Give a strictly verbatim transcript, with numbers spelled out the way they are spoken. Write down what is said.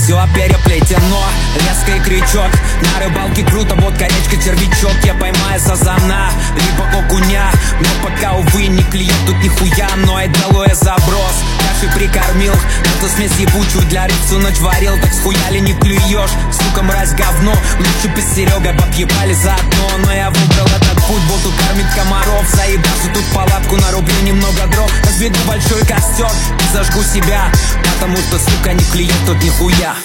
все переплетено. Леска и крючок, на рыбалке круто, вот корячка, червячок. Я поймаю сазана, либо окуня, но пока, увы, не клюет тут нихуя. Но и дало я заброс, кашей прикормил, эту смесь ебучую для рыб всю ночь варил. Так схуяли не клюешь, сука, мразь, говно. Лучше бы с Серегой объебали заодно. Но я выбрал этот путь, буду кормить комаров. Заебашу тут палатку, нарублю немного дров, разведу большой костер и зажгу себя, потому что, сука, не клюет тут нихуя.